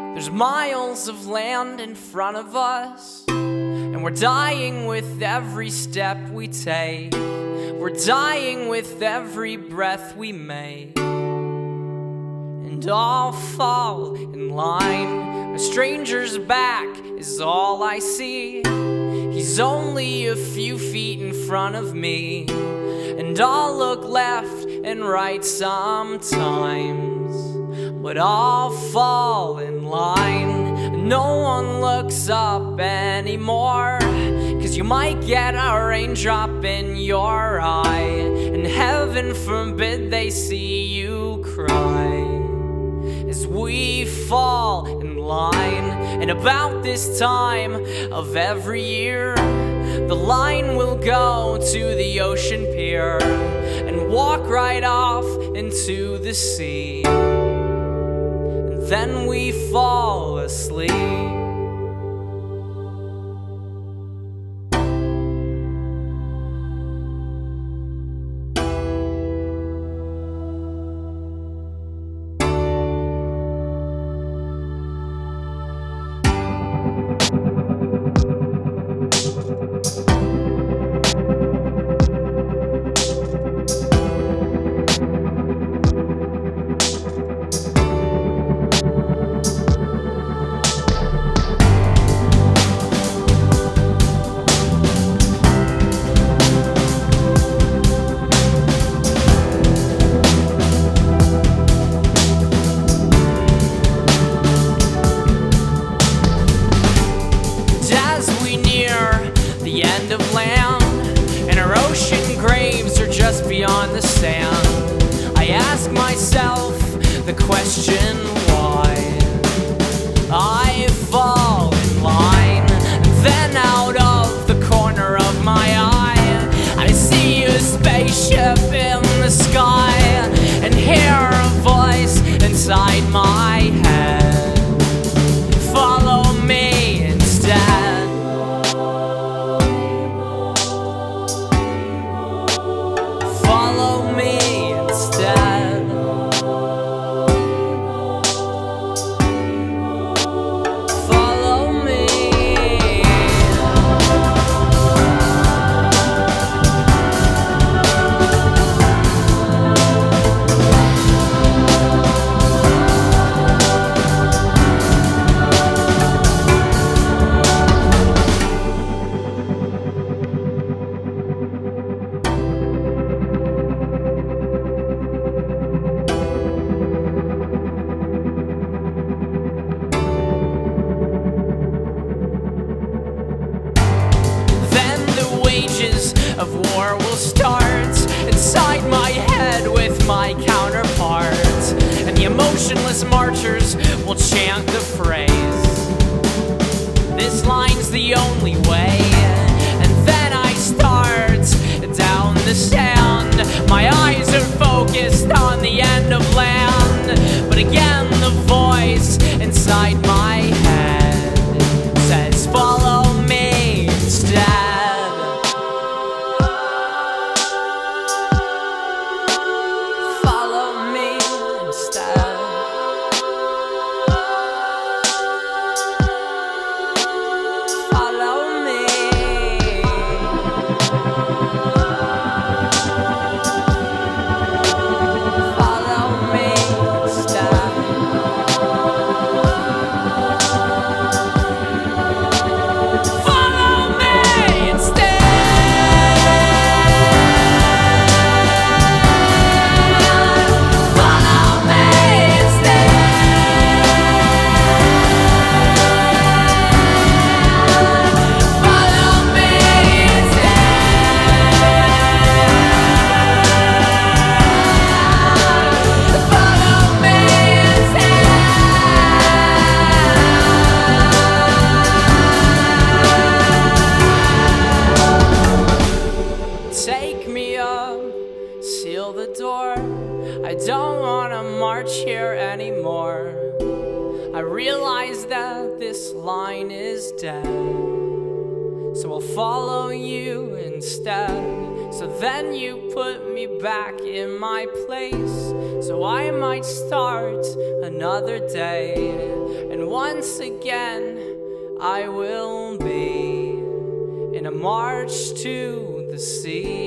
There's miles of land in front of us, and we're dying with every step we take. We're dying with every breath we make. And I'll fall in line. A stranger's back is all I see. He's only a few feet in front of me, and I'll look left and right sometimes, but I'll fall in line. No one looks up anymore, 'cause you might get a raindrop in your eye, and heaven forbid they see you cry as we fall in line. And about this time of every year, the line will go to the ocean pier and walk right off into the sea. And then we fall asleep. The end of land, and our ocean graves are just beyond the sand. I ask myself the question why. I fall in line, then out of the corner of my eye, I see a spaceship in the sky, and hear a voice inside my head. Follow me instead. Follow me instead. Follow me. Of war will start inside my head with my counterparts, and the emotionless marchers will chant the phrase, "This line's the only way." And then I start down the sand. My eyes are focused on the end of land, but again the voice inside my head says, "Follow me instead." Take me up, seal the door. I don't wanna march here anymore. I realize that this line is dead, so I'll follow you instead. So then you put me back in my place, so I might start another day. And once again I will be in a march to the sea.